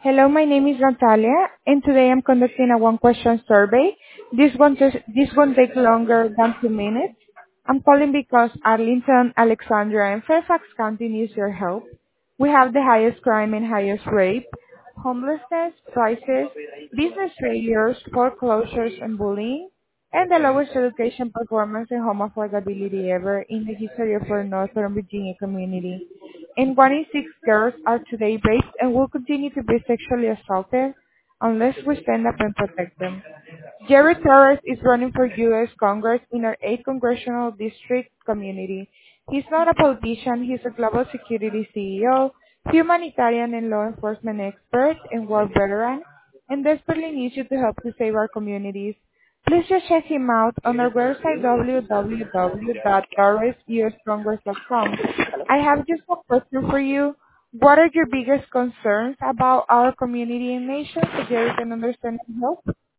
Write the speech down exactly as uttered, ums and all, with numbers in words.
Hello, my name is Natalia, and today I'm conducting a one-question survey. This one this won't take longer than two minutes. I'm calling because Arlington, Alexandria, and Fairfax County needs your help. We have the highest crime and highest rape, homelessness, prices, business failures, foreclosures, and bullying, and the lowest education performance and home affordability ever in the history of our Northern Virginia community. And one in six girls are today raped and will continue to be sexually assaulted unless we stand up and protect them. Jerry Torres is running for U S. Congress in our eighth Congressional District community. He's not a politician, he's a global security C E O, humanitarian and law enforcement expert, and war veteran, and desperately needs you to help to save our communities. Please just check him out on our website w w w dot torres u s congress dot com. I have just a question for you. What are your biggest concerns about our community and nation so Jerry can understand and help?